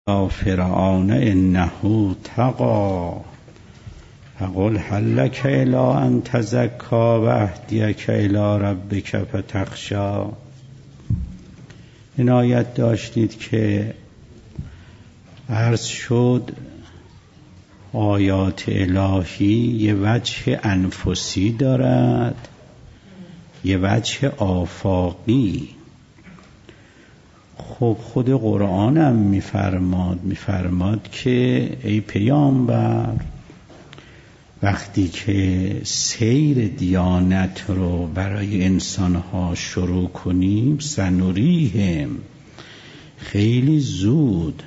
فرعون انه طغی فقل هل لک الی ان تزکی و اهدیک الی ربک فتخشی. این آیت داشتید که عرض شد آیات الهی یه وجه انفسی دارد، یه وجه آفاقی. خب خود قرآن هم میفرماد که ای پیامبر، وقتی که سیر دیانت رو برای انسانها شروع کنیم سنوریهم، خیلی زود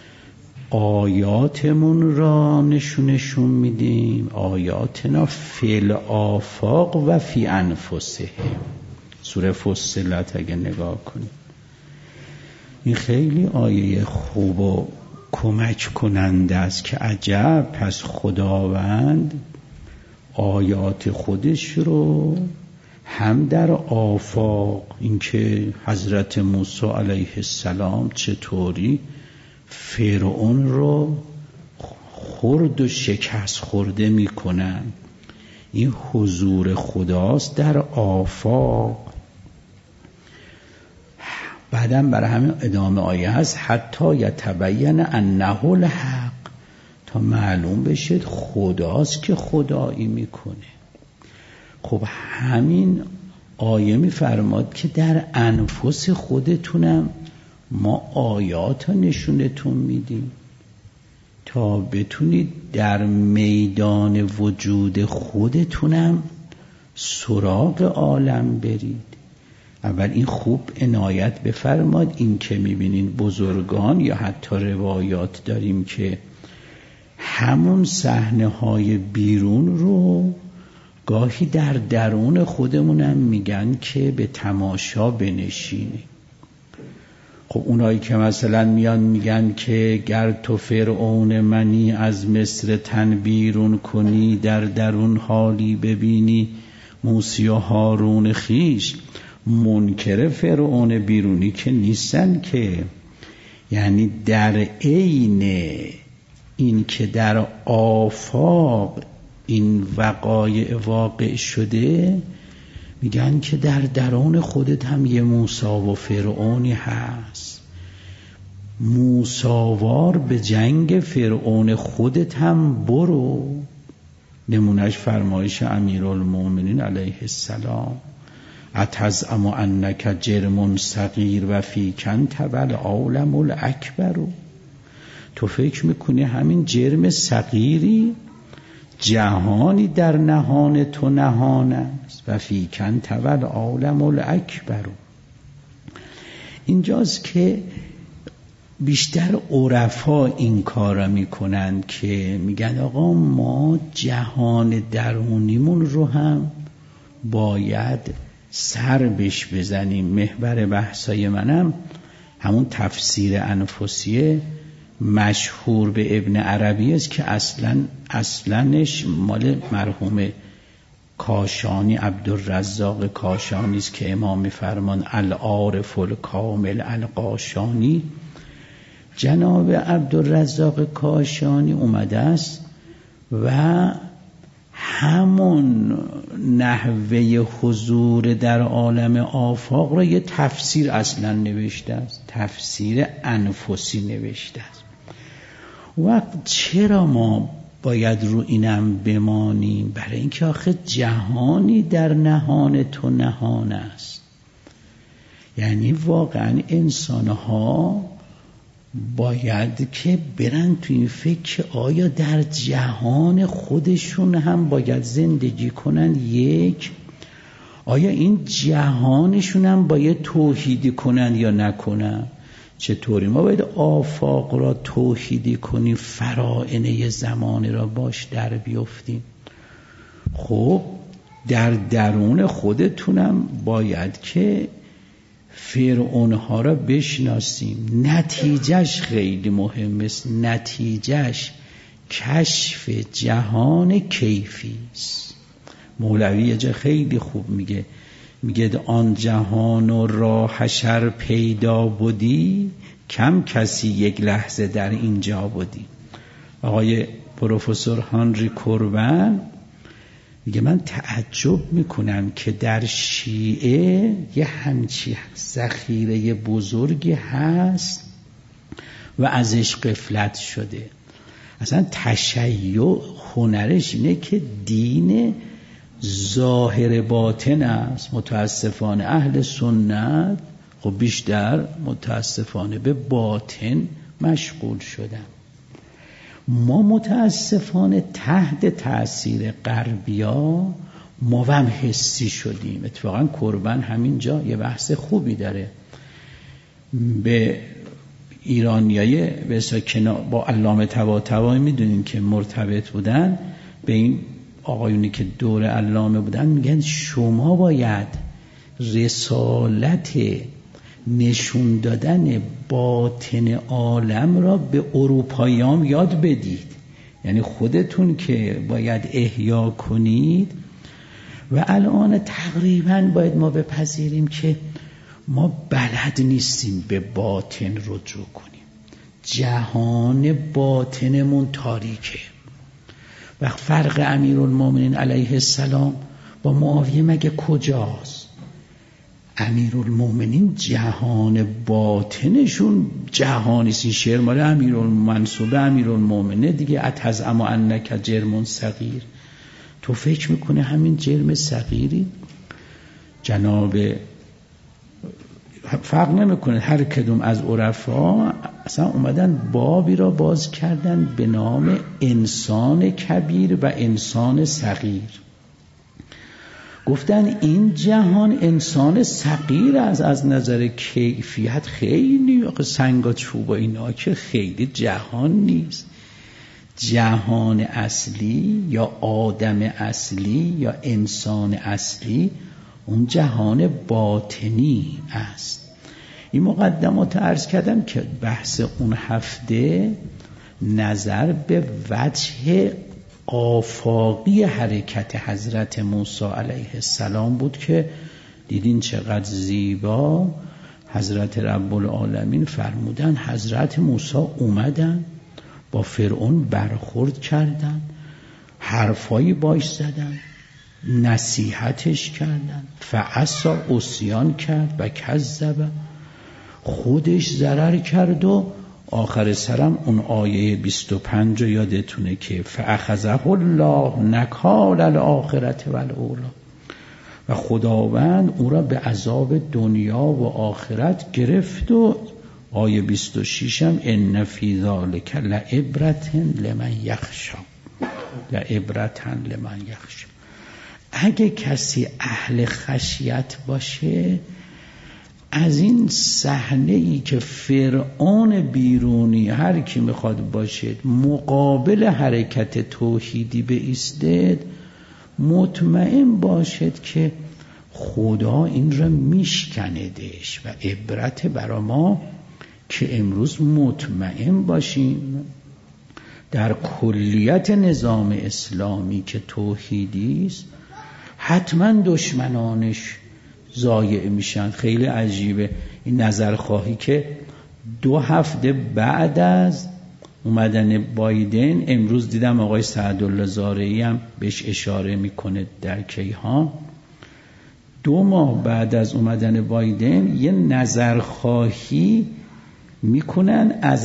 آیاتمون را نشون میدیم، آیاتنا فی الآفاق و فی انفسهم. سوره فصلت اگه نگاه کنیم این خیلی آیه خوب و کمک کننده است که عجب، پس خداوند آیات خودش رو هم در آفاق، اینکه حضرت موسی علیه السلام چطوری فرعون رو خرد و شکست خورده میکنن، این حضور خداست در آفاق. بعدم برای همین ادامه آیه هست حتی یتبین انه الحق، تا معلوم بشه خداست که خدایی میکنه. خب همین آیه میفرماد که در انفس خودتونم ما آیات ها نشونتون میدیم تا بتونید در میدان وجود خودتونم سراغ عالم برید. اول این خوب عنایت بفرماد، این که میبینین بزرگان یا حتی روایات داریم که همون صحنه های بیرون رو گاهی در درون خودمونم میگن که به تماشا بنشینی. خب اونایی که مثلا میان میگن که گر تو فرعون منی از مصر تن بیرون کنی، در درون حالی ببینی موسی و هارون خیش، منکر فرعون بیرونی که نیستن که. یعنی در عین این که در آفاق این وقایع واقع شده، میگن که در درون خودت هم یه موسی و فرعونی هست، موساوار به جنگ فرعون خودت هم برو. نمونش فرمایش امیرالمومنین علیه السلام اتزعم انک جرم صغیر و فیک انت العالم الاکبر. تو فکر میکنی همین جرم صغیری جهانی در نهان تو نهان است و فیک انت العالم الاکبر. اینجاست که بیشتر عرفا این کارا میکنند که میگن آقا ما جهان درونیمون رو هم باید سر بش بزنیم. محور بحثای منم همون تفسیر انفسیه مشهور به ابن عربی است که اصلنش مال مرحوم کاشانی، عبدالرزاق کاشانی است که امام میفرمان العارف الکامل القاشانی. جناب عبدالرزاق کاشانی اومده است و همون نحوه حضور در عالم آفاق را یه تفسیر اصلا نوشته است، تفسیر انفسی نوشته است. وقت چرا ما باید رو اینم بمانیم؟ برای اینکه آخه جهانی در نهان تو نهان است. یعنی واقعا انسانها باید که برن تو این فکر که آیا در جهان خودشون هم باید زندگی کنن، یک آیا این جهانشون هم باید توحیدی کنن یا نکنن. چطوری ما باید آفاق را توحیدی کنیم، فرائنه زمانی را باش در بیفتیم. خب در درون خودتونم باید که فرعونها را بشناسیم. نتیجهش خیلی مهم است، نتیجهش کشف جهان کیفی است. مولوی یه جا خیلی خوب میگه آن جهان را حشر پیدا بودی کم کسی یک لحظه در اینجا بودیم. آقای پروفسور هانری کوربن میگه من تعجب میکنم که در شیعه یه همچی ذخیره بزرگی هست و ازش غفلت شده. اصلا تشیع هنرش اینه که دین ظاهر باطن است. متاسفانه اهل سنت خب بیشتر متاسفانه به باطن مشغول شدن. ما متاسفانه تحت تأثیر غربیا ما هم حسی شدیم. اتفاقا قربان همینجا یه بحث خوبی داره. به ایرانیای با علامه طباطبایی میدونین که مرتبط بودن، به این آقایونی که دور علامه بودن میگن شما باید رسالت نشون دادن باطن عالم را به اروپاییان یاد بدید. یعنی خودتون که باید احیا کنید. و الان تقریبا باید ما بپذیریم که ما بلد نیستیم به باطن رجوع کنیم. جهان باطنمون تاریکه. و فرق امیرالمومنین علیه السلام با معاویه مگه کجاست؟ امیرالمومنین جهان باطنشون جهانیست. این شعر مال منصوب امیرالمومنین دیگه. اتزعم انک جرم صغیر، تو فکر میکنه همین جرم صغیری؟ جناب فرق نمیکنه هر کدوم از عرفا اصلا اومدن بابی را باز کردن به نام انسان کبیر و انسان صغیر. گفتن این جهان انسان صغیر از نظر کیفیت خیلی سنگ چوب و اینا که خیلی جهان نیست. جهان اصلی یا آدم اصلی یا انسان اصلی اون جهان باطنی است. این مقدمات عرض کردم که بحث اون هفته نظر به وجه آفاقی حرکت حضرت موسی علیه السلام بود که دیدین چقدر زیبا حضرت رب العالمین فرمودن. حضرت موسی اومدن با فرعون برخورد کردن، حرفایی باش زدن، نصیحتش کردن. فعصا عصیان کرد و کذب، خودش ضرر کرد و آخر سرم اون آیه 25 یادتونه که فاخذه الله نکال الاخرة والاولی، و خداوند او را به عذاب دنیا و آخرت گرفت. و آیه 26 هم ان فی ذلک لعبرة لمن یخشی، لعبرة لمن یخشی. اگه کسی اهل خشیت باشه از این صحنه ای که فرعون بیرونی هر کی میخواد باشه مقابل حرکت توحیدی بایستد، مطمئن باشد که خدا این را میشکندش. و عبرت برای ما که امروز مطمئن باشیم در کلیت نظام اسلامی که توحیدی است حتما دشمنانش ضایع میشن. خیلی عجیبه این نظرخواهی که 2 هفته بعد از اومدن بایدن، امروز دیدم آقای سعدالله زارعی هم بهش اشاره میکنه در کیهان، 2 ماه بعد از اومدن بایدن یه نظرخواهی میکنن از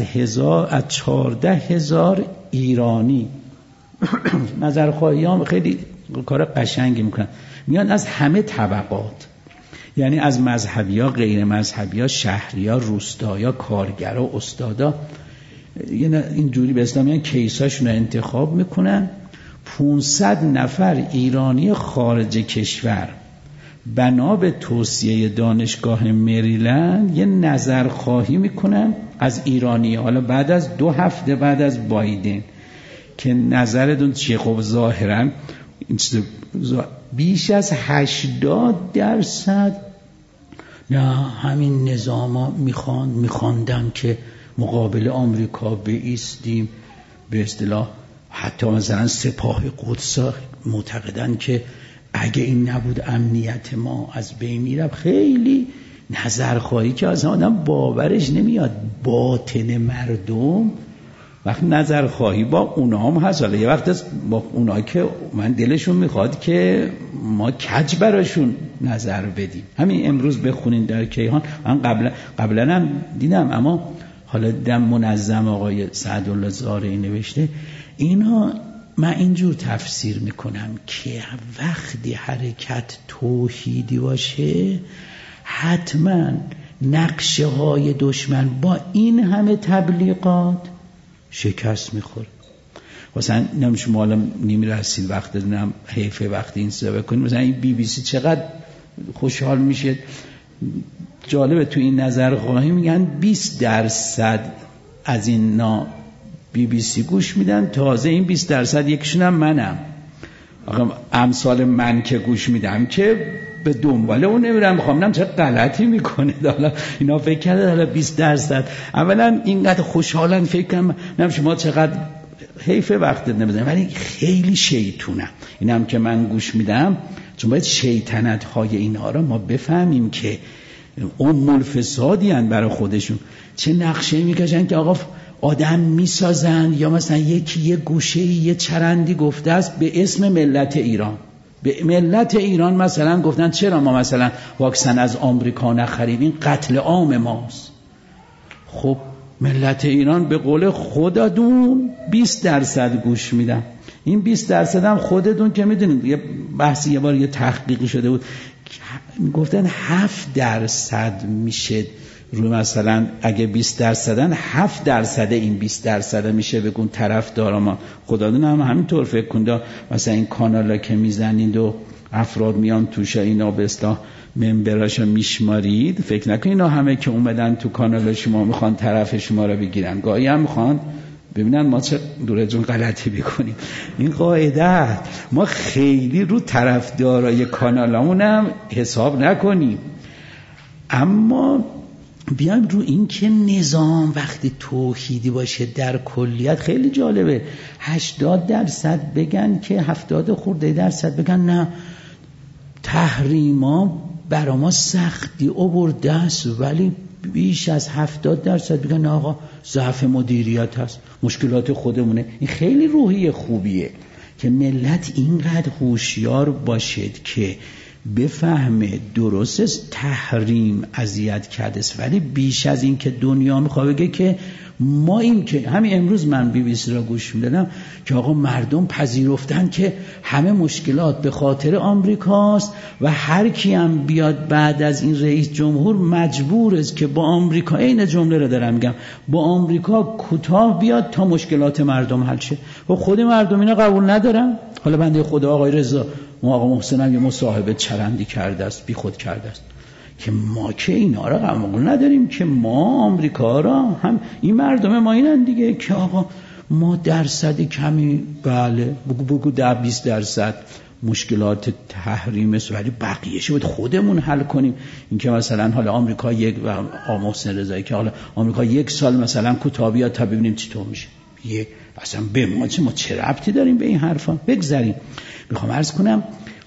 14,000 ایرانی. نظرخواهی هم خیلی کار قشنگی میکنن، میان از همه طبقات، یعنی از مذهبی‌ها، غیر مذهبی‌ها، شهری‌ها، روستایی‌ها، کارگرها، استادا، یعنی اینجوری به اسلام میان کیساشون رو انتخاب میکنن. 500 نفر ایرانی خارج کشور بنا به توصیه دانشگاه مریلند یه نظرخواهی میکنن از ایرانی. حالا بعد از 2 هفته بعد از بایدن که نظرتون چیه؟ خب ظاهرا بیش از 80% نه همین نظاما میخواندن که مقابل آمریکا بایستیم. به اصطلاح حتی مثلا سپاه قدس معتقدن که اگه این نبود امنیت ما از بین میرفت. خیلی نظرخواهی که از آدم باورش نمیاد. باطن مردم وقتی نظرخواهی با اونا هم هست، حالا یه وقت با اونا که من دلشون میخواد که ما کج براشون نظر بدیم. همین امروز بخونین در کیهان، من قبلا هم دیدم، اما حالا دیدم منظم آقای سعدالله زارعی نوشته اینا. من اینجور تفسیر میکنم که وقتی حرکت توحیدی باشه حتما نقشه های دشمن با این همه تبلیغات شکست میخوره. مثلا نمیشه ما الان نمیرسیم وقت دارم حیفه وقتی این سبب کنیم. مثلا این BBC چقدر خوشحال میشه. جالبه تو این نظرخواهی میگن 20% از این BBC گوش میدن، تازه این 20% یکشون هم منم. امثال من که گوش میدم که به دنبال اون نمیرم، میخوام چه غلطی میکنه. حالا اینا فکر کرده حالا 20% اولا اینقدر خوشحالن، فکر کنم نمیشه ما چقدر حیفه وقت نمیزنیم، ولی خیلی شیطونم. اینم که من گوش میدم، چون باید شیطنت های اینها را ما بفهمیم که ام الفسادی هن برای خودشون. چه نقشه میکشن که آقا آدم میسازن، یا مثلا یکی یه گوشه یه چرندی گفته است به اسم ملت ایران. به ملت ایران مثلا گفتن چرا ما مثلا واکسن از آمریکا نخریدیم، قتل عام ماست. خب ملت ایران به قول خودتون 20% گوش میدن. این 20% هم خودتون که میدونید، یه بحثی یه بار یه تحقیقی شده بود، گفتن 7% میشه رو مثلا اگه 20%ن 7% این 20% میشه بگون طرفدار ما. خدادون هم همینطور فکر کنده. مثلا این کانالا که میزنید و افراد میان توش، اینا به اصطلاح ممبراشو میشمارید، فکر نکنید اینا همه که اومدن تو کانال شما میخوان طرف شما رو بگیرن. گاهی هم میخوان ببینن ما چه دورتون غلطی بکنیم. این قاعده ما خیلی رو طرفدارای کانالامون هم حساب نکنیم، اما بیایم رو این که نظام وقتی توحیدی باشه در کلیت خیلی جالبه. 80% بگن که 70% بگن نه تحریما برا ما سختی آورده است، ولی بیش از 70% بگن نه آقا ضعف مدیریت هست، مشکلات خودمونه. این خیلی روحیه خوبیه که ملت اینقدر هوشیار باشد که بفهمه درست است تحریم اذیت کرده است، ولی بیش از این که دنیا میخواد بگه که ما این که همین امروز من BBC را گوش میدادم که آقا مردم پذیرفتن که همه مشکلات به خاطر آمریکاست و هر کی هم بیاد بعد از این رئیس جمهور مجبور است که با آمریکا، این جمله رو دارم میگم، با آمریکا کوتاه بیاد تا مشکلات مردم حل شه. و خود مردم اینا قبول ندارن. حالا بنده خدا آقای رضا آقا محسن هم یه مصاحبه چرندی کرده است، بی خود کرده است که ما که اینا را قبول نداریم، که ما آمریکا را هم این مردم ما اینن دیگه، که آقا ما درصد کمی بله بگو 10-20% مشکلات تحریم است، ولی بقیه شو خودمون حل کنیم. این که مثلا حالا آمریکا یک و آقا محسن رضایی که حالا آمریکا 1 سال مثلا کوتاه بیاد تا ببینیم چطور میشه. اصلا به ما چه ربطی داریم به این حرفا؟ بگذاریم. میخوام عرض کنم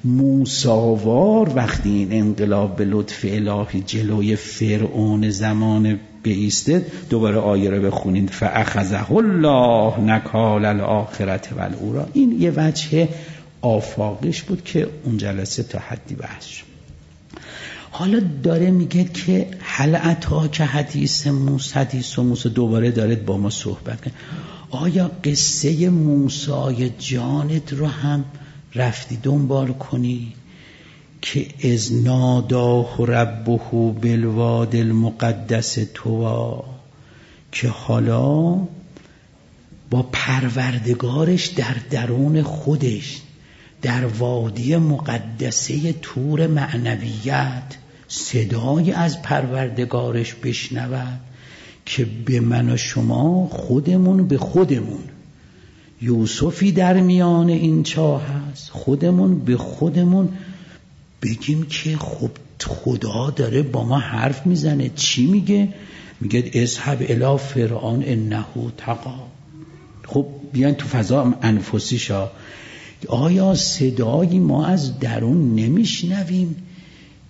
موساوار وقتی این انقلاب به لطف الهی جلوی فرعون زمان بایسته، دوباره آیه رو بخونید فاخذه الله نکال الاخرة والاولی. این یه وجه آفاقش بود که اون جلسه تا حدی بحث شد. حالا داره میگه که هل اتاک حدیث موسی دوباره داره با ما صحبت کنه. آیا قصه موسی جانت رو هم رفتی دنبال کنی که از ناداه ربه بالواد المقدس طوی، که حالا با پروردگارش در درون خودش در وادی مقدسه طور معنویت صدای از پروردگارش بشنود که به من و شما خودمون به خودمون، یوسفی در میان این چاه هست، خودمون به خودمون بگیم که خب خدا داره با ما حرف میزنه. چی میگه؟ میگه اذهب الی فرعون انه طغی. خب بیان تو فضا انفسی شا. آیا صدایی ما از درون نمیشنویم؟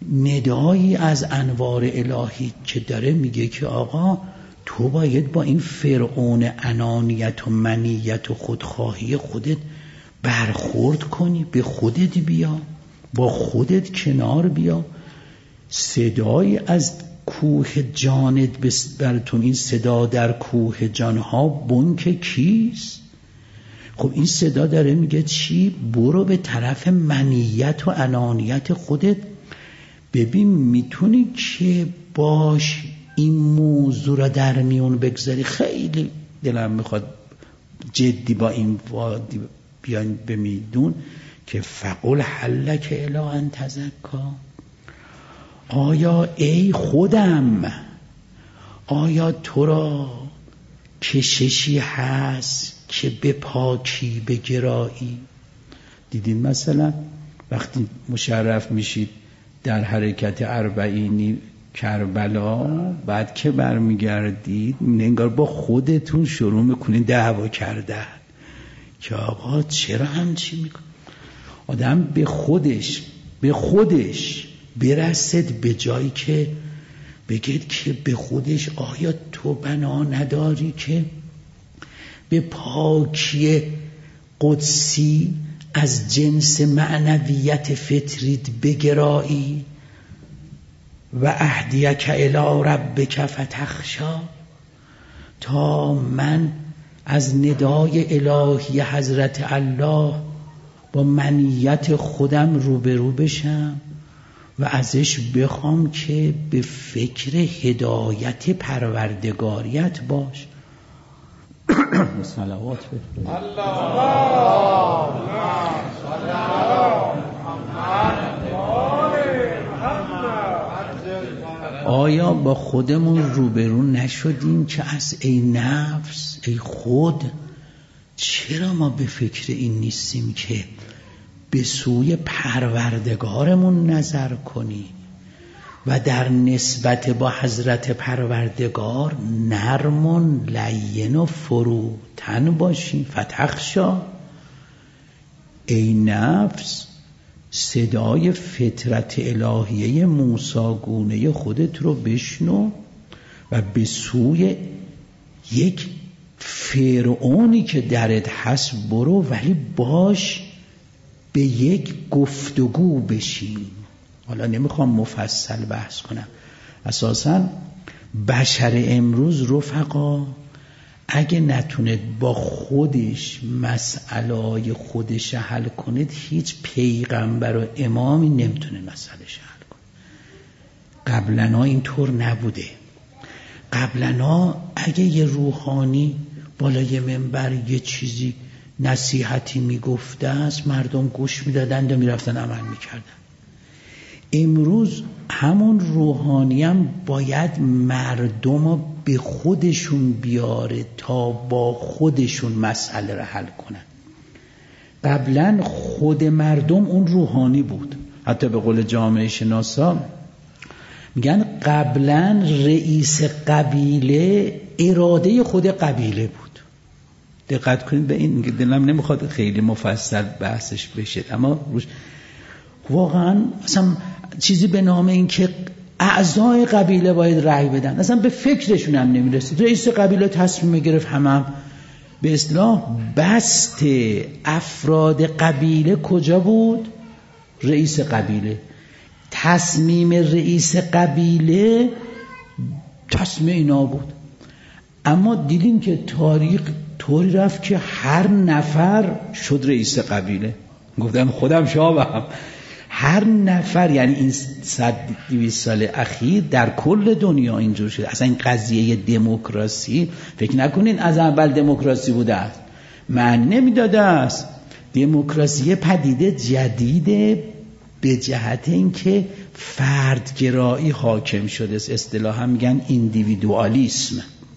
ندایی از انوار الهی که داره میگه که آقا تو باید با این فرعون انانیت و منیت و خودخواهی خودت برخورد کنی، به خودت بیا، با خودت کنار بیا. صدای از کوه جانت براتون، این صدا در کوه جانها بنک کیست؟ خب این صدا داره میگه چی؟ برو به طرف منیت و انانیت خودت، ببین میتونی که باش این موضوع را در میون بگذاری. خیلی دلم میخواد جدی با این وادی بیان به میدون که فقل حلک الی ان تزکا. آیا ای خودم، آیا تو را کششی هست که به پاکی بگرایی؟ دیدین مثلا وقتی مشرف میشید در حرکت اربعینی کربلا، بعد که برمیگردید انگار با خودتون شروع میکنید دعوا کردن که آقا چرا همچی میکن. آدم به خودش برسد به جایی که بگید که به خودش آیا تو بنا نداری که به پاکی قدسی از جنس معنویت فطریت بگرایی و اهدیک الی ربک فتخشا، تا من از ندای الهی حضرت الله با منیت خودم روبرو بشم و ازش بخوام که به فکر هدایت پروردگاریت باش. صلوات بفرست. آیا با خودمون روبرو نشدیم که از ای نفس، ای خود، چرا ما به فکر این نیستیم که به سوی پروردگارمون نظر کنیم و در نسبت با حضرت پروردگار نرم و لین و فروتن باشیم؟ فتخشا. ای نفس، صدای فطرت الهیه موسیگونه خودت رو بشنو و به سوی یک فرعونی که درت هست برو، ولی باش به یک گفتگو بشین. حالا نمیخوام مفصل بحث کنم. اساساً بشر امروز رفقا اگه نتونه با خودش مسئله خودش حل کنه، هیچ پیغمبر و امامی نمیتونه مسئلهش حل کنه. قبلنا اینطور نبوده. قبلنا اگه یه روحانی بالای منبر یه چیزی نصیحتی میگفته است، مردم گوش میدادند و میرفتن عمل میکردن. امروز همون روحانی هم باید مردم رو به خودشون بیاره تا با خودشون مسئله رو حل کنن. قبلا خود مردم اون روحانی بود. حتی به قول جامعه شناسا میگن قبلا رئیس قبیله اراده خود قبیله بود. دقت کنید به این، دلم نمیخواد خیلی مفصل بحثش بشه، اما واقعا اصلا چیزی به نام این که اعضای قبیله باید رأی بدن اصلا به فکرشون هم نمیرسید. رئیس قبیله تصمیم میگرفت، هم به اصطلاح بست افراد قبیله کجا بود؟ رئیس قبیله. تصمیم رئیس قبیله تصمیم اینا بود. اما دیدیم که تاریخ طوری رفت که هر نفر شد رئیس قبیله. گفتم خودم شابم. هر نفر، یعنی این 100-200 سال اخیر در کل دنیا اینجور شده. اصلا این قضیه دموکراسی فکر نکنین از اول دموکراسی بوده است، معنی نمیداده است. دموکراسی پدیده جدیده به جهت اینکه فردگرایی حاکم شده است. اصطلاحا میگن ایندیویدوالیسم.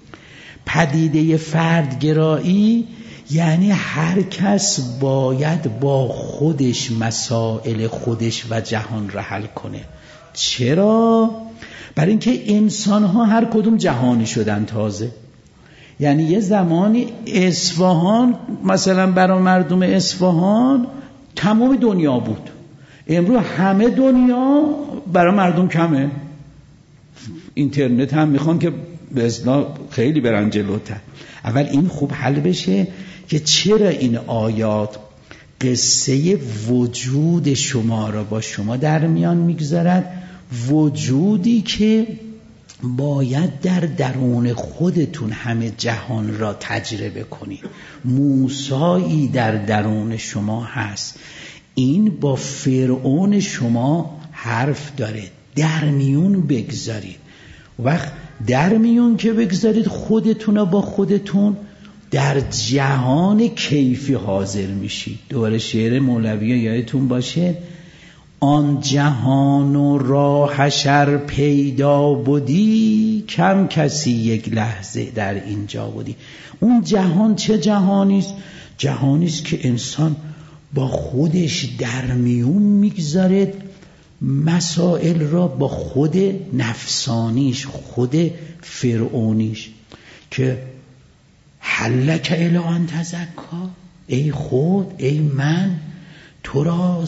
پدیده فردگرایی یعنی هر کس باید با خودش مسائل خودش و جهان را حل کنه. چرا؟ برای اینکه انسان ها هر کدوم جهانی شدن تازه. یعنی یه زمانی اصفهان مثلا برای مردم اصفهان تمام دنیا بود. امروز همه دنیا برای مردم کمه، اینترنت هم میخوان که به اصطلاح خیلی برن جلوتر. اول این خوب حل بشه که چرا این آیات قصه وجود شما را با شما در میان میگذارد، وجودی که باید در درون خودتون همه جهان را تجربه کنید. موسایی در درون شما هست، این با فرعون شما حرف داره، در میون بگذارید. وقت در میون که بگذارید خودتون را با خودتون در جهان کیفی حاضر میشید. دوباره شعر مولوی یادتون باشه، آن جهان و راهش ار پیدا بودی، کم کسی یک لحظه در اینجا بودی. اون جهان چه جهانیست؟ جهانیست که انسان با خودش در میون میگذارد مسائل را، با خود نفسانیش، خود فرعونیش، که حلک الی ان تزکا، ای خود، ای من، تو را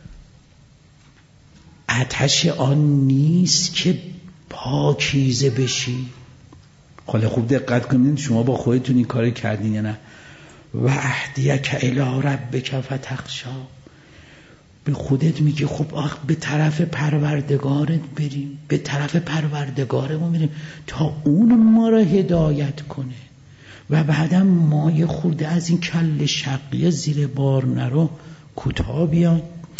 آتش آن نیست که پاکیزه بشی. حالا خوب دقت کنید، شما با خودتون این کار کردین یا نه؟ و اهدیک الی ربک فتخشی، به خودت میگی خب به طرف پروردگارت بریم، به طرف پروردگارمون میریم تا اون ما را هدایت کنه و بعدم ما یه خورده از این کل شقیه زیر بار نرو، کوتاه بیان.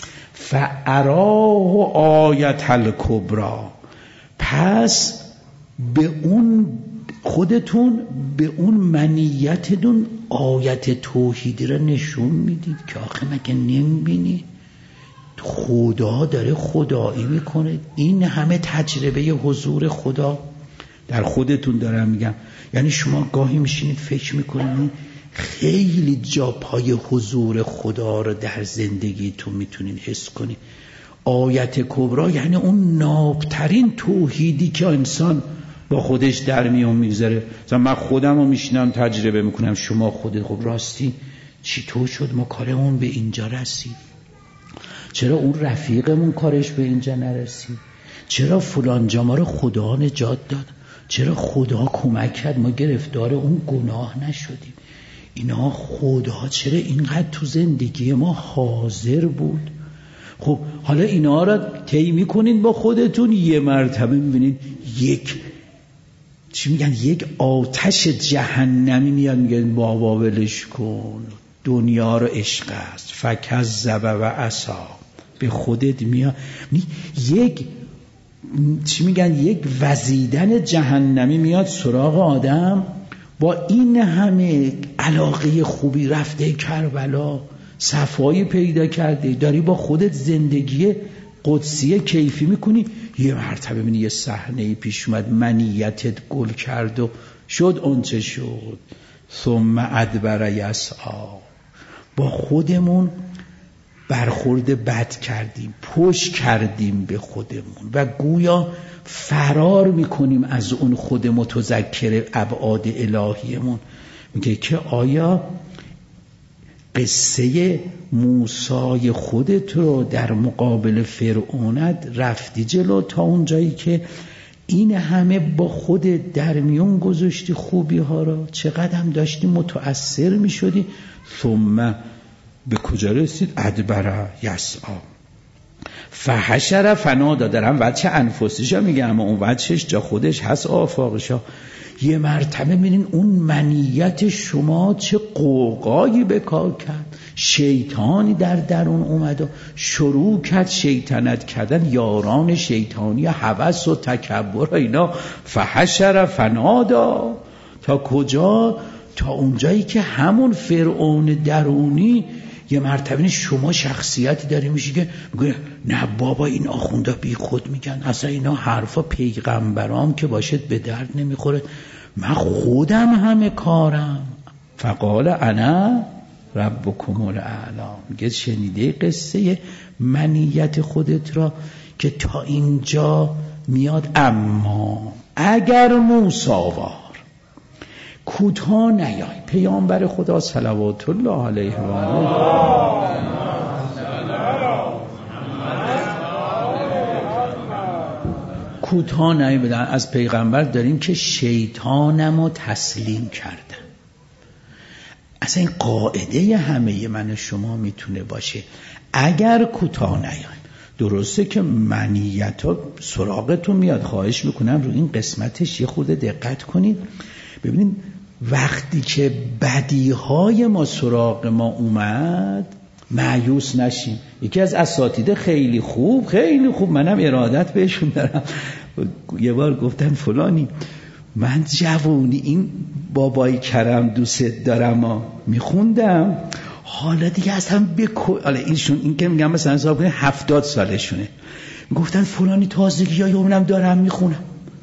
فاراه آیت الکبری، پس به اون خودتون، به اون منیتتون آیت توحیدی را نشون میدید که آخه مگه نمیبینی خدا داره خدایی میکنه؟ این همه تجربه حضور خدا در خودتون دارم میگم. یعنی شما گاهی میشینید فکر میکنید خیلی جا پای حضور خدا رو در زندگیتون میتونید حس کنید. آیت کبرا یعنی اون نابترین توحیدی که انسان با خودش در میون میگذاره. مثلا من خودم رو میشینم تجربه میکنم، شما خودت خب راستی چطور شد ما کارمون به اینجا رسید؟ چرا اون رفیقمون کارش به اینجا نرسید؟ چرا فلان جا ما رو خدا نجات داد؟ چرا خدا کمک کرد ما گرفتار اون گناه نشدیم؟ اینا خدا چرا اینقدر تو زندگی ما حاضر بود؟ خب حالا اینا را طی میکنید با خودتون، یه مرتبه میبینید یک یک آتش جهنمی میاد، میگه بابا ولش کن، دنیا رو عشق است، فکذب و عصا. به خودت میاد یک یک وزیدن جهنمی میاد سراغ آدم. با این همه علاقه خوبی رفته کربلا، صفایی پیدا کرده، داری با خودت زندگی قدسی کیفی میکنی، یه مرتبه ببینی یه صحنه پیش اومد، منیتت گل کرد و شد اون چه شد. ثم ادبر یسعی. با خودمون برخورد بد کردیم، پشت کردیم به خودمون و گویا فرار میکنیم از اون خود متذکر ابعاد الهیمون. میگه که آیا قصه موسی خودت رو در مقابل فرعونت رفتی جلو تا اون جایی که این همه با خودت در میون گذاشتی خوبی ها رو، چقدر هم داشتی متأثر میشدی؟ ثم به کجا رسید؟ ادبر یسعی فحشر فنادا. دارم وجه انفسیشا میگم، اما اون وجهش جا خودش هست آفاقشا. یه مرتبه میرین اون منیت شما چه قوقایی به کار کرد، شیطانی در درون اومد و شروع کرد شیطنت کردن، یاران شیطانی هوس و تکبر اینا. فحشر فنادا تا کجا؟ تا اونجایی که همون فرعون درونی یه مرتبه شما شخصیتی داری میشه که میگه نه بابا این آخوندا بی خود میگن، اصلا اینا حرفا پیغمبرام که باشد به درد نمیخوره، من خودم همه کارم. فقال انا ربکم الاعلی. میگه شنیده قصه منیت خودت را که تا اینجا میاد، اما اگر موساوار کوتاه نیای، پیامبر خدا صلوات الله علیه و آله کوتاه نیامدن. از پیغمبر داریم که شیطانمو تسلیم کردن. اصلا این قاعده همه من و شما میتونه باشه. اگر کوتاه نیایم، درسته که منیت‌ها سراغتون میاد. خواهش میکنم رو این قسمتش یه خورده دقت کنید. ببینید وقتی که بدیهای ما سراغ ما اومد مایوس نشیم. یکی از اساتید خیلی خوب منم ارادت بهشون دارم، یه بار گفتن فلانی من جوونی این بابای کرم دوست دارم میخوندم، حالا دیگه اصلا حالا این که میگم مثلا حساب کنید 70 سالشونه، میگفتن فلانی تازگی‌های اونم دارم میخونم.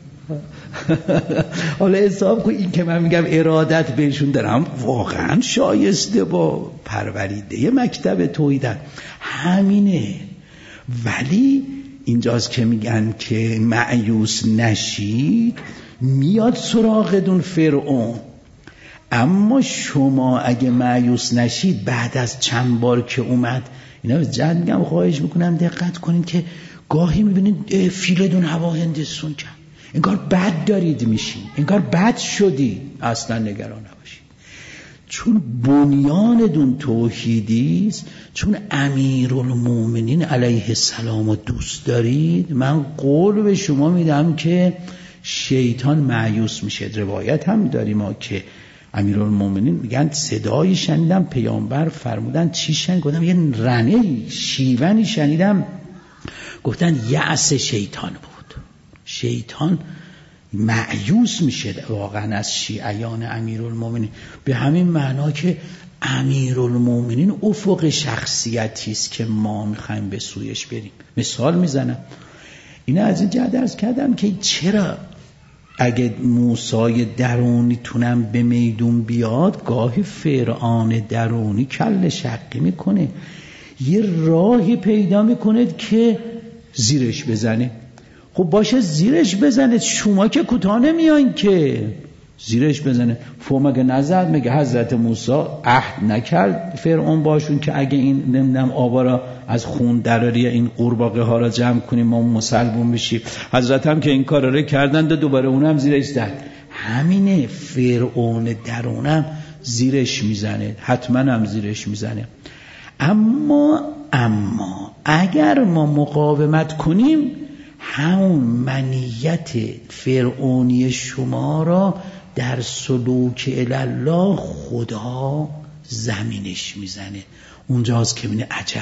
حالا حساب کن این که من میگم ارادت بهشون دارم واقعا شایسته با پروریده مکتب توحیدن همینه. ولی اینجاست که میگن که مایوس نشید، میاد سراغتون فرعون. اما شما اگه مایوس نشید بعد از چند بار که اومد، اینا جد میگم خواهش میکنم دقت کنید که گاهی میبینید فیلتون هوا هندستون کرد، انگار بد دارید میشین، انگار بد شدید. اصلا نگران نباشید، چون بنیاندون توحیدی است، چون امیرالمومنین علیه السلام رو دوست دارید. من قول به شما میدم که شیطان مایوس میشه. روایت هم داریم ما که امیرالمومنین میگن صدایی شنیدم پیامبر فرمودن چی شنیدم؟ گفتم یه رنه شیونی شنیدم، گفتن یأس شیطان بود. شیطان مایوس میشه واقعا از شیعیان امیرالمومنین، به همین معنا که امیرالمومنین افق شخصیتی است که ما میخوایم به سویش بریم. مثال میزنم، اینا از این جهت عرض کردم که چرا اگه موسی درونی تونم به میدون بیاد، گاهی فرعون درونی کل شقی میکنه، یه راهی پیدا میکنه که زیرش بزنه. خب باشه زیرش بزنه، شما که کوتاه نمیاین که زیرش بزنه. مگه نزد؟ مگه حضرت موسی عهد نکرد فرعون باشون که اگه این نمیدونم آبا را از خون دراری این قورباغه ها را جمع کنیم ما مسلمون بشیم؟ حضرت هم که این کار را کردند دوباره اونم زیرش زد. همینه، فرعون درونم زیرش میزنه، حتما هم زیرش میزنه. اما اگر ما مقاومت کنیم، همون منیت فرعونی شما را در سلوک الله خدا زمینش میزنه. اونجاست که میبینه عجب،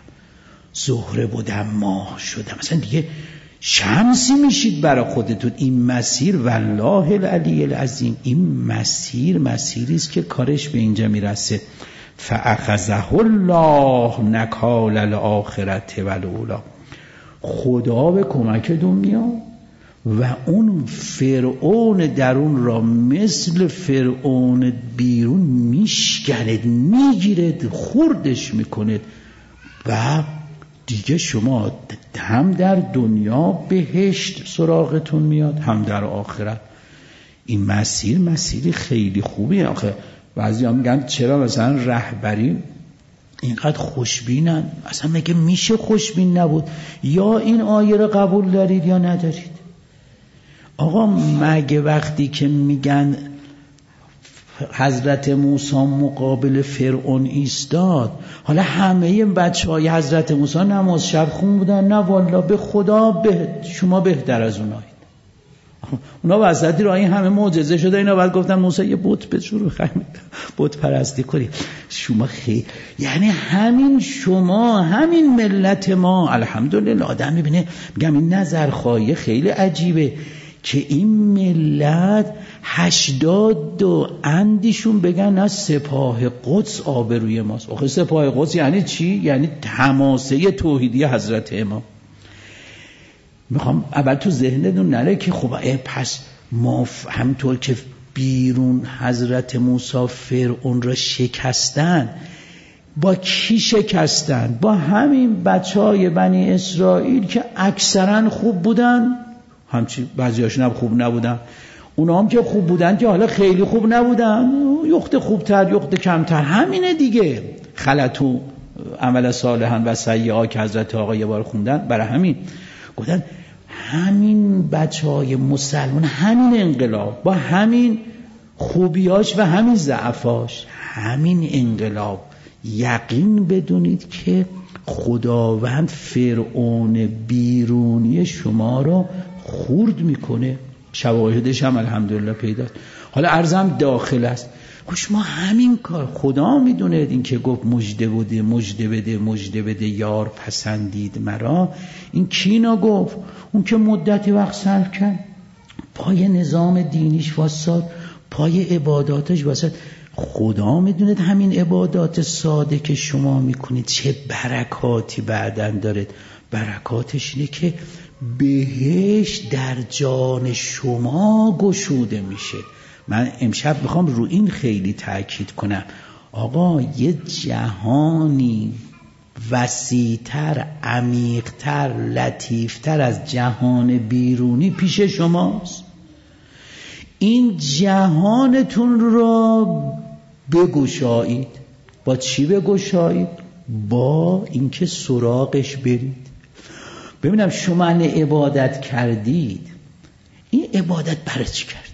زهره بودم ماه شدم، مثلا دیگه شمسی میشید برای خودتون. این مسیر والله العلی العظیم، این مسیری است که کارش به اینجا میرسه. فاخذه الله نکال الاخرت والاولی. خدا به کمکتون میاد و اون فرعون درون را مثل فرعون بیرون میشکند، میگیرد، خوردش میکند و دیگه شما هم در دنیا بهشت سراغتون میاد، هم در آخرت. این مسیری خیلی خوبیه. آخه بعضیا میگن چرا مثلا رهبری اینقدر خوشبینن؟ اصلا مگه میشه خوشبین نبود؟ یا این آیه رو قبول دارید یا ندارید. آقا مگه وقتی که میگن حضرت موسی مقابل فرعون ایستاد، حالا همه بچهای حضرت موسی نماز شب خون بودن؟ نه والا، به خدا شما بهتر از اونایید. اونا وسطی را این همه معجزه شده، اینا بعد گفتن موسی یه بت به شروع بت پرستی کنی. شما خیلی یعنی همین شما، همین ملت ما الحمدلله. آدم میبینه، میگم این نظرخواهی خیلی عجیبه که این ملت 82 اندیشون بگن از سپاه قدس آبروی ماست. آخه سپاه قدس یعنی چی؟ یعنی حماسه توحیدی حضرت امام. میخوام اول تو ذهنتون نره که خب پس ما همطور که بیرون حضرت موسی فرعون را شکستن، با کی شکستن؟ با همین بچهای بنی اسرائیل که اکثرا خوب بودن، همچی بعضیاشون هم خوب نبودن. اونا هم که خوب بودن که حالا خیلی خوب نبودن، یخت خوبتر یخت کمتر، همینه دیگه. خلطو عمل صالحا و سیئا که حضرت آقا یه بار خوندن. برای همین گفتن همین بچهای مسلمان، همین انقلاب با همین خوبیاش و همین ضعفاش، همین انقلاب یقین بدونید که خداوند فرعون بیرونی شما رو خورد میکنه. شواهدش هم الحمدلله پیداست. حالا عرضم داخل است. خوش ما همین کار خدا میدونه. این که گفت مژده بده مژده بده مژده بده یار پسندید مرا، این کینا گفت؟ اون که مدتی وقت صرف کرد پای نظام دینیش واساد، پای عباداتش واساد. خدا میدونه همین عبادات ساده که شما میکنید چه برکاتی بعدن داره. برکاتش اینه که بهشت در جان شما گشوده میشه. من امشب میخوام رو این خیلی تأکید کنم. آقا یه جهانی وسیع‌تر، عمیق‌تر، لطیف‌تر از جهان بیرونی پیش شماست. این جهانتون را بگشایید. با چی بگشایید؟ با اینکه سراغش برید. ببینم شما عبادت کردید، این عبادت برای چی کردید؟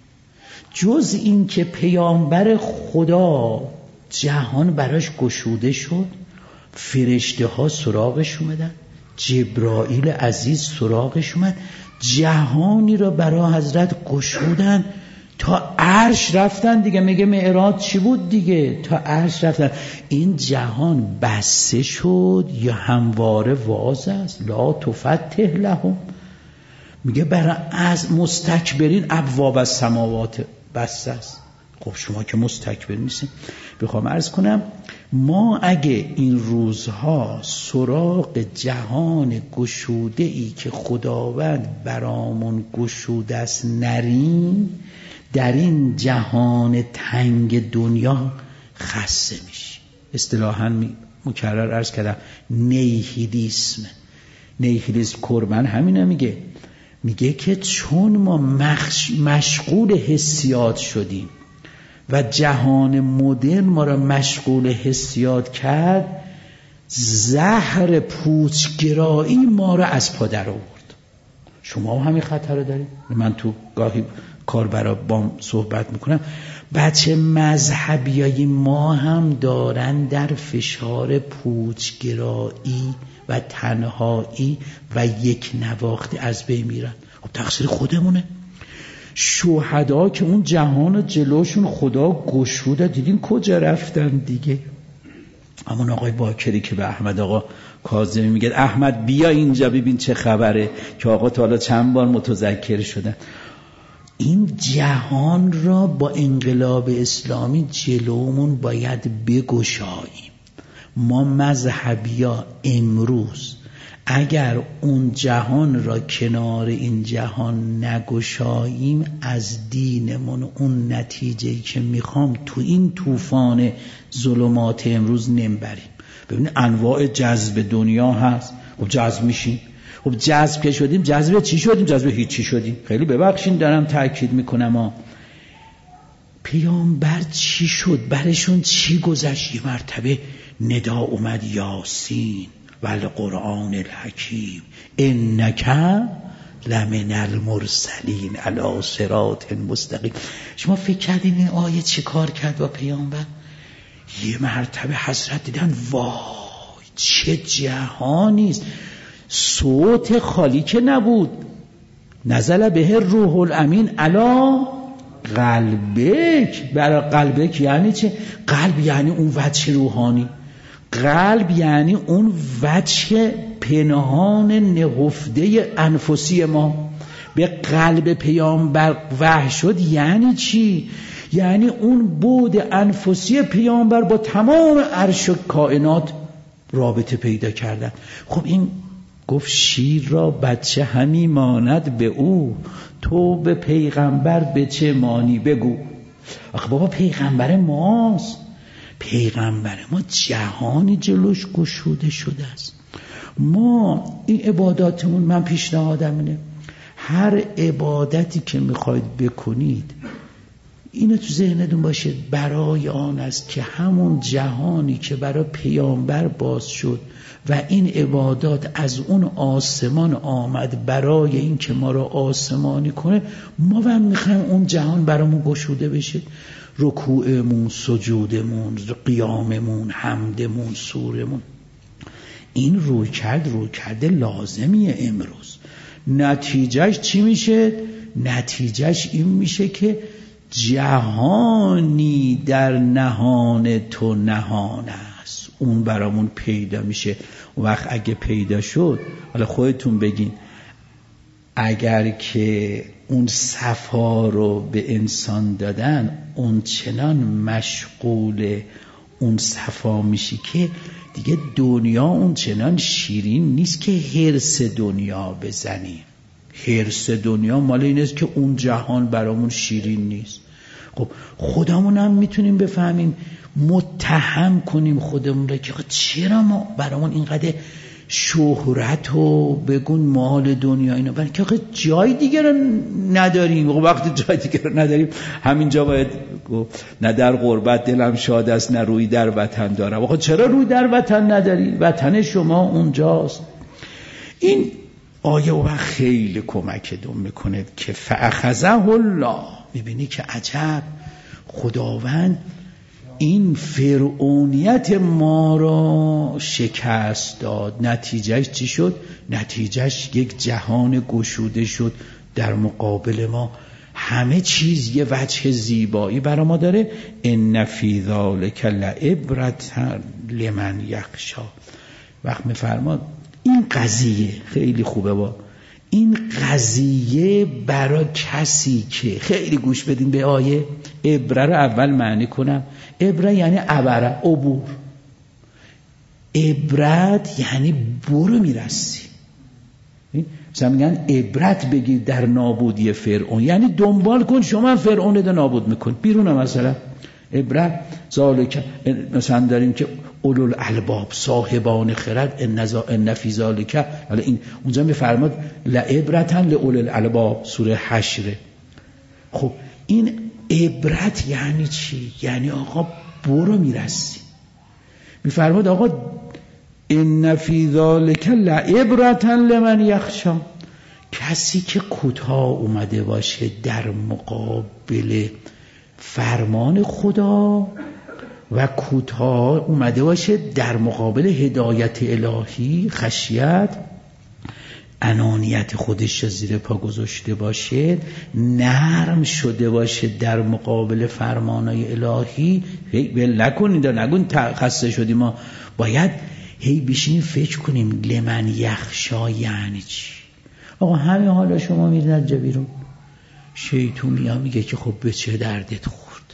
جز این که پیامبر خدا جهان براش گشوده شد، فرشته ها سراغش اومدن، جبرائیل عزیز سراغش اومد، جهانی را برای حضرت گشودن تا عرش رفتن دیگه. میگه معراج چی بود دیگه؟ تا عرش رفتن. این جهان بسته شد یا همواره واز است؟ لا تفتح لهم. میگه برای از مستکبرین ابواب السماوات بسته است. خب شما که مستکبر نیستین. بخوام عرض کنم ما اگه این روزها سراغ جهان گشوده ای که خداوند برامون گشوده است نریم، در این جهان تنگ دنیا خسته میشی. اصطلاحاً مکرر عرض کردم نیهیلیسم کربن همینه. میگه که چون ما مشغول حسیات شدیم و جهان مدرن ما را مشغول حسیات کرد، زهر پوچگرایی ما را از پا در آورد. شما همین خطر رو دارید. من تو گاهی کاربرا بام صحبت میکنم، بچه مذهبیای ما هم دارن در فشار پوچگرایی و تنهایی و یک نواختی از بین میرن. خب تقصیر خودمونه. شهدا که اون جهان جلوشون خدا گشوده، دیدین کجا رفتن دیگه. همون آقای باکری که به احمد آقا کاظمی میگه احمد بیا اینجا ببین چه خبره، که آقا تا حالا چند بار متذکر شدن. این جهان را با انقلاب اسلامی جلومون باید بگشاییم. ما مذهبی‌ها امروز اگر اون جهان را کنار این جهان نگشاییم، از دینمون اون نتیجه‌ای که میخوام تو این طوفان ظلمات امروز نمیبریم. ببینید انواع جذب دنیا هست. خب جذب میشیم. خب جذب که شدیم، جذب چی شدیم؟ جذب هیچی شدیم. خیلی ببخشید دارم تأکید میکنم پیامبر چی شد؟ برشون چی گذشت؟ یه مرتبه ندا اومد یاسین والقرآن الحکیم انک لمن المرسلین علی صراط مستقیم. شما فکر کردین این آیه چی کار کرد با پیامبر؟ یه مرتبه حضرت دیدن وای چه جهانیست. صوت خالی که نبود، نزل به روح الامین علی قلبک. برای قلبک یعنی چه؟ قلب یعنی اون وجه روحانی، قلب یعنی اون وجه پنهان نهفته انفسی ما. به قلب پیامبر وحی شد یعنی چی؟ یعنی اون بود انفسی پیامبر با تمام عرش و کائنات رابطه پیدا کردن. خب این گفت شیر را بچه همی ماند به او، تو به پیغمبر به چه مانی بگو. آخه بابا پیغمبر ماست. پیغمبر ما جهانی جلوش گشوده شده است. ما این عباداتمون، من پیشنهادم اینه هر عبادتی که میخواید بکنید اینو تو ذهنتون باشه، برای آن است که همون جهانی که برای پیامبر باز شد و این عبادات از اون آسمان آمد برای این که ما را آسمانی کنه، ما هم میخوایم اون جهان برامون گشوده بشه. رکوعمون، سجودمون، قیاممون، حمدمون، سورمون، این روی کرده لازمیه امروز. نتیجهش چی میشه؟ نتیجهش این میشه که جهانی در نهان تو نهان است، اون برامون پیدا میشه. اون وقت اگه پیدا شد، حالا خودتون بگین، اگر که اون صفا رو به انسان دادن، اون چنان مشغول اون صفا میشی که دیگه دنیا اون چنان شیرین نیست که هرس دنیا بزنی. هرس دنیا مال این است که اون جهان برامون شیرین نیست. خب خودمون هم میتونیم بفهمیم، متهم کنیم خودمون را که چرا ما برامون اینقدر شهرت و بگون مال دنیا اینا، برای که جای دیگه رو نداریم. وقتی جای دیگه رو نداریم، همینجا باید نه در غربت دلم شاد است، نه روی در وطن دارم. چرا روی در وطن نداری؟ وطن شما اونجاست. این آیه وقت خیلی کمکتون میکنه که فاخذه الله. میبینی که عجب، خداوند این فرعونیت ما را شکست داد. نتیجهش چی شد؟ نتیجهش یک جهان گشوده شد در مقابل ما. همه چیز یه وجه زیبایی برای ما داره. ان فی ذلک لعبرة لمن یخشی. وقت میفرماد این قضیه خیلی خوبه، با این قضیه برای کسی که، خیلی گوش بدین به آیه، عبره رو اول معنی کنم. عبره یعنی عبره، عبور. عبرت یعنی برو میرسی. مثلا میگن عبرت بگیر در نابودی فرعون، یعنی دنبال کن، شما فرعون رو نابود میکن بیرون. مثلا عبرت ذالک، مثلا داریم که اولو الالباب، صاحبان خرد، ان فی ذالک. حالا این اونجا میفرماد لعبرة لاولی الالباب، سوره حشر. خب این عبرت یعنی چی؟ یعنی آقا برو میرسی. میفرماد آقا ان فی ذلک لعبرة لمن یخشی. کسی که کوتاه اومده باشه در مقابل فرمان خدا و کوتاه اومده باشه در مقابل هدایت الهی، خشیت، انانیت خودش زیر پا گذاشته باشه، نرم شده باشه در مقابل فرمانهای الهی، ول نکنید، نگون خسته شدیم. ما باید هی بشینیم فکر کنیم لمن یخشا یعنی چی. آقا همه حالا شما میرید از جا بیرون، شیطون میاد میگه که خب به چه دردت خورد؟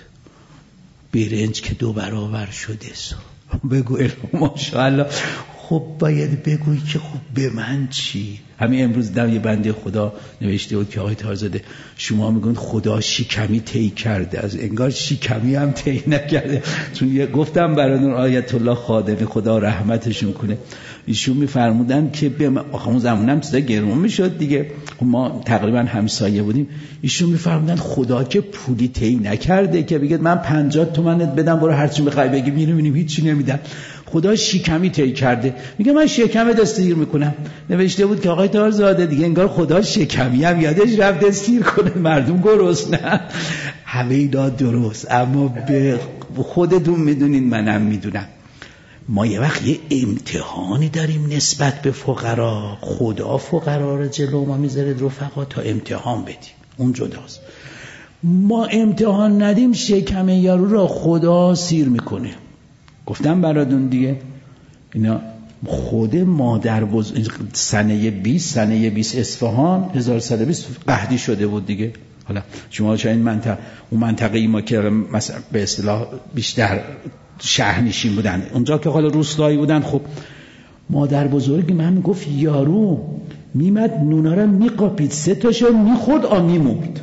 برنج که 2 برابر شده. بگو ماشاءالله. خب باید بگوی که خب به من چی؟ همین امروز دیدم یه بنده خدا نوشته بود که آقای تارزاده شما میگن خدا شیکمی طی کرده، از انگار شیکمی هم طی نکرده. چون گفتم برای آیت الله خادمی خدا رحمتشون کنه، ایشون میفرمودن که به اون زمانم چیزا گرون میشد دیگه، ما تقریبا همسایه بودیم. ایشون میفرمودن خدا که پولی طی نکرده که بگید من 50 تومنت بدم برو هر چی بخوای بگی میرم هیچی نمیدم. خدا شیکمی طی کرده. میگه من شکم دستگیر میکنم. نوشته بود که آقای تارزاده دیگه انگار خدا شکمی هم یادش رفت دستگیر کنه، مردم گرسنه. همه اینا درست، اما به خودتون میدونین منم میدونم. ما یه وقت یه امتحانی داریم نسبت به فقرا. خدا فقرا رو جلو ما میذاره رفقا تا امتحان بدیم، اون جداست. ما امتحان ندیم شکم یارو را خدا سیر میکنه. گفتم براتون دیگه اینا خود مادر سنه 20 اصفهان 1120 قحطی شده بود دیگه. حالا شما چه این اون منطقه ای ما که مثلا به اصطلاح بیشتر شهرنشین بودن، اونجا که حالا روستایی بودن، خب مادر بزرگی من گفت یارو میمد نونا رو میقاپید، 3 تاشو میخورد میمرد.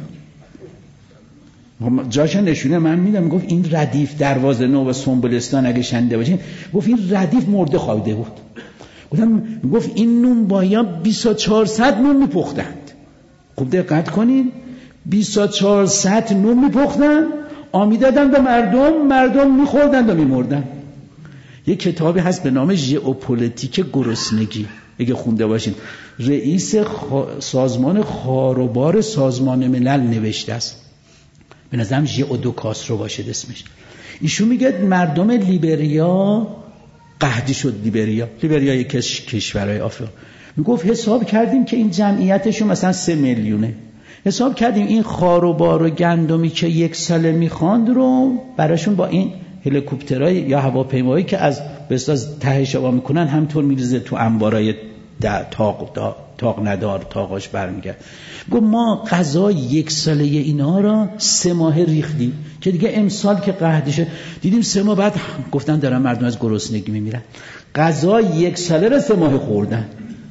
جاش نشونه من میدم. گفت این ردیف دروازه نو و سنبلستان اگه شنیده باشین، گفت این ردیف مرده خوابیده بود. گفت این نون باید 2400 نون میپختند. خوب دقت کنین، 2400 نون میپختند. آمیدادن به مردم میخوردن و میمردن. یک کتابی هست به نام ژئوپلیتیک گرسنگی، اگه خونده باشین، رئیس سازمان خاروبار سازمان ملل نوشته است، به نظرم ژئودو کاسترو باشه اسمش. ایشون میگه مردم لیبریا قحطی شد. لیبریا یک کشورهای آفریقا. میگفت حساب کردیم که این جمعیتشون مثلا 3 میلیونه، حساب کردیم این خاروبار و گندمی که 1 ساله میخواند رو براشون با این هلیکوپترهای یا هواپیمایی که از بساز تهش هوا میکنن همطور میریزه تو انبارای تاق ندار، تاقاش برمیگرد. گفت ما غذای 1 ساله اینا را 3 ماه ریختیم که دیگه امسال که قحطی شد دیدیم 3 ماه بعد گفتن دارن مردم از گرسنگی میمیرن. غذای 1 ساله را 3 ماه خوردن.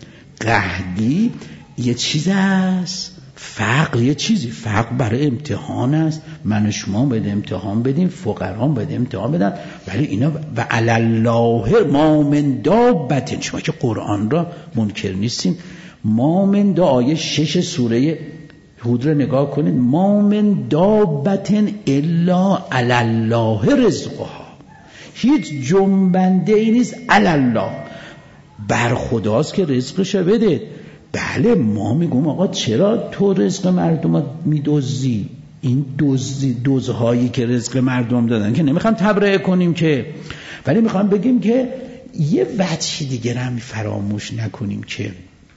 قحطی یه چیز است، فقر یه چیزی، فقر برای امتحان است. من و شما باید امتحان بدیم، فقران باید امتحان بدن، ولی اینا و علی الله ما من دابة. شما که قرآن را منکر نیستین، ما من آیه 6 سوره هود را نگاه کنید، ما من دابة الا علی الله رزقها. هیچ جنبنده ای نیست علی الله، بر خداست که رزقش بده. بله ما میگم آقا چرا تو رزق مردم میدزدی؟ این دزدهایی که رزق مردم دادن که نمیخوام تبرئه کنیم که، ولی میخوام بگیم که یه وجه دیگه هم فراموش نکنیم که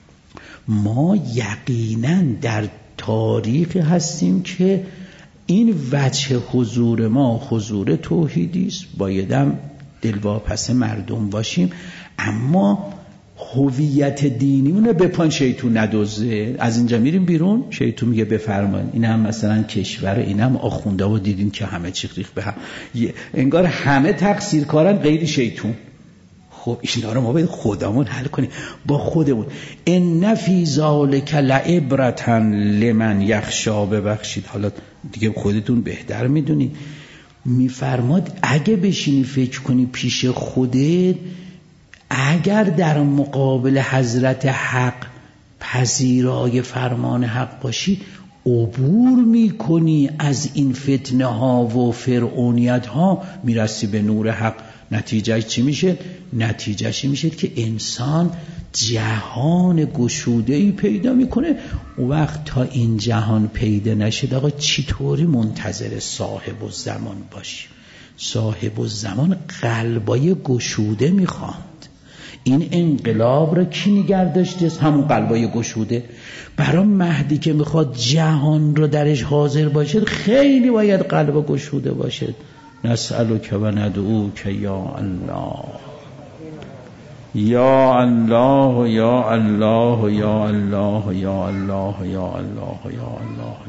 ما یقینا در تاریخی هستیم که این وجه حضور ما حضور توحیدی است. بایدم دلواپس مردم باشیم، اما هویت دینیمون رو بپان شیطون ندزده. از اینجا میریم بیرون شیطون میگه بفرمایید. این هم مثلا کشور، این هم آخونده و دیدین که همه چی ریخت به هم، انگار همه تقصیر کارن غیر شیطون. خب اینا رو ما باید خودمون حل کنیم با خودمون. ان فی ذلک لعبرة لمن یخشی. ببخشید حالا دیگه خودتون بهتر میدونید. میفرماد اگه بشینی فکر کنی پیش خودت، اگر در مقابل حضرت حق پذیرای فرمان حق باشی، عبور میکنی از این فتنه ها و فرعونیت ها، میرسی به نور حق. نتیجهش چی میشه؟ نتیجهش میشه که انسان جهان گشوده‌ای پیدا میکنه. وقت تا این جهان پیدا نشه آقا چطوری منتظر صاحب الزمان باشی؟ صاحب الزمان قلبای گشوده میخواند. این انقلاب را کی نگه داشته؟ همون قلبای گشوده. برای مهدی که میخواد جهان رو درش حاضر باشد خیلی باید قلب گشوده باشد. نسألک و ندعوک یا الله یا الله یا الله یا الله یا الله یا الله یا الله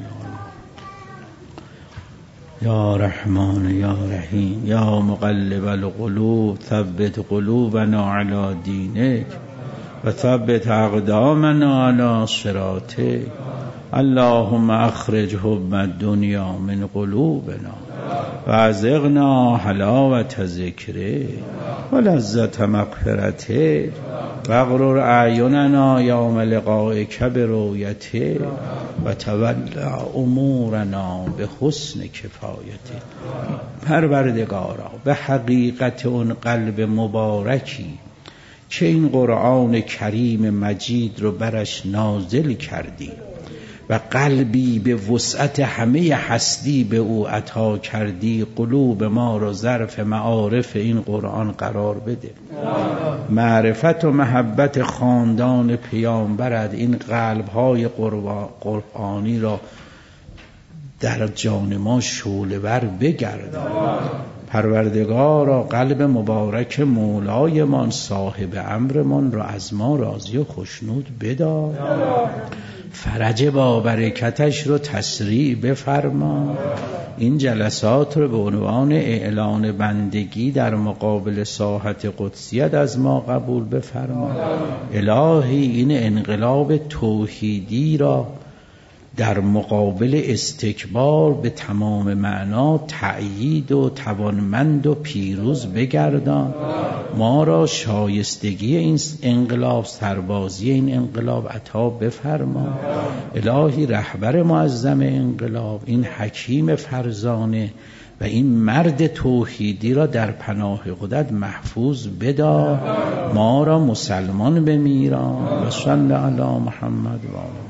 یا رحمان یا رحیم یا مقلب القلوب ثبت قلوبنا علی دینک و ثبت اقدامنا علی صراطک. اللهم اخرج حب الدنیا من قلوبنا و ازغنا حلاوت ذکره و لذت مغفرته و اغرر اعیننا یوم لقائک برؤیته و تولا امورنا به حسن کفایته. پروردگارا به حقیقت اون قلب مبارکی که این قرآن کریم مجید رو برش نازل کردی و قلبی به وسعت همه هستی به او عطا کردی، قلوب ما را ظرف معارف این قرآن قرار بده. معرفت و محبت خاندان پیامبرت این قلب‌های قرآنی را در جان ما شعله‌ور بگردان. پروردگارا قلب مبارک مولایمان صاحب امرمان را از ما راضی و خشنود بدار. فرج با برکتش رو تسریع بفرما. این جلسات رو به عنوان اعلان بندگی در مقابل ساحت قدسیت از ما قبول بفرما. الهی این انقلاب توحیدی را در مقابل استکبار به تمام معنا تأیید و توانمند و پیروز بگردان. ما را شایستگی این انقلاب، سربازی این انقلاب عطا بفرما. الهی رهبر معظم انقلاب، این حکیم فرزانه و این مرد توحیدی را در پناه خودت محفوظ بدار. ما را مسلمان بمیران. و صلی علی محمد و آله.